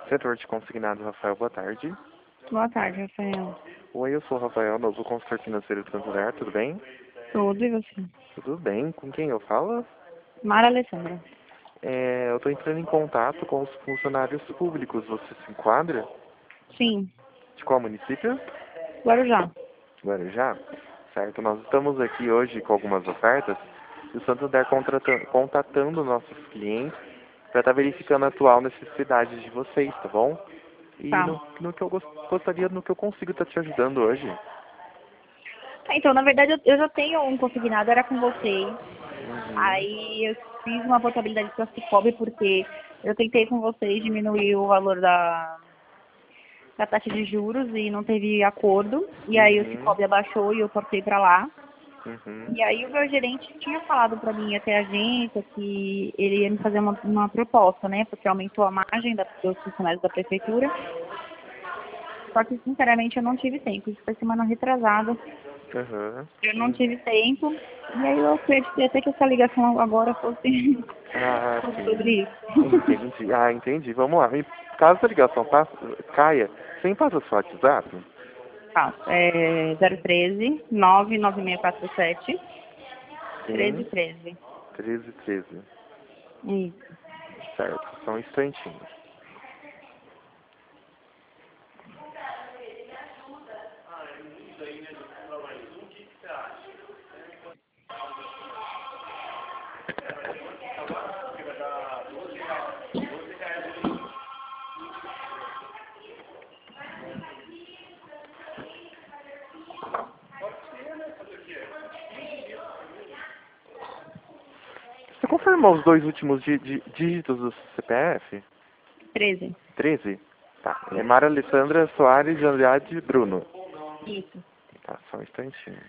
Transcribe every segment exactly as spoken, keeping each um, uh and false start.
Setor de consignado, Rafael, boa tarde. Boa tarde, Rafael. Oi, eu sou o Rafael, novo consultor financeiro do Santo André, tudo bem? Tudo e você? Tudo bem, com quem eu falo? Mara Alessandra. É, eu estou entrando em contato com os funcionários públicos, você se enquadra? Sim, De qual município? Guarujá. Guarujá? Certo, nós estamos aqui hoje com algumas ofertas e o Santo André contrata- contatando nossos clientes para estar verificando a atual necessidade de vocês, tá bom? E Tá. no, no que eu gos- gostaria, no que eu consigo estar te ajudando hoje. Tá, então, na verdade, eu, eu já tenho um consignado, era com vocês. Uhum. Aí eu fiz uma portabilidade para Cicobi porque eu tentei com vocês diminuir o valor da, da taxa de juros e não teve acordo. E aí o Uhum. Cicobi abaixou e eu portei para lá. Uhum. E aí o meu gerente tinha falado para mim até a agência que ele ia me fazer uma, uma proposta, né? Porque aumentou a margem da, dos funcionários da prefeitura. Só que, sinceramente, eu não tive tempo. Isso foi semana retrasada. Uhum. Eu não Sim. tive tempo. E aí eu acreditei até que essa ligação agora fosse Ah, fosse sim. sobre isso. Entendi. Ah, entendi. Vamos lá. E caso a ligação passe, caia, sem passa o seu WhatsApp? Tá, é zero um três, nove nove seis quatro sete, Sim. treze treze. treze treze. Isso. Certo. Só um instantinho. Você confirmou os dois últimos dí- dí- dígitos do C P F? treze. treze? Tá. É Mara Alessandra Soares de Andrade Bruno. Isso. Tá, só um instantinho.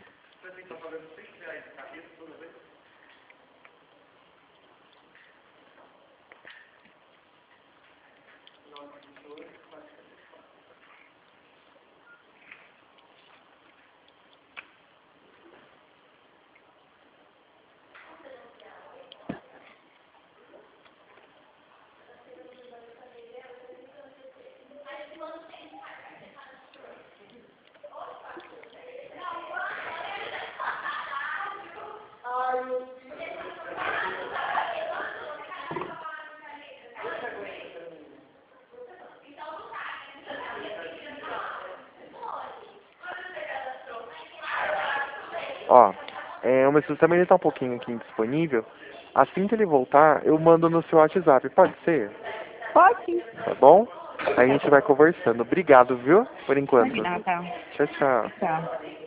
Ó, é, o meu sistema ele tá um pouquinho aqui indisponível. Assim que ele voltar, eu mando no seu WhatsApp. Pode ser? Pode sim. Tá bom? Aí a Tá gente bom. vai conversando. Obrigado, viu? Por enquanto. Imagina, tá. Tchau, tchau. Tchau.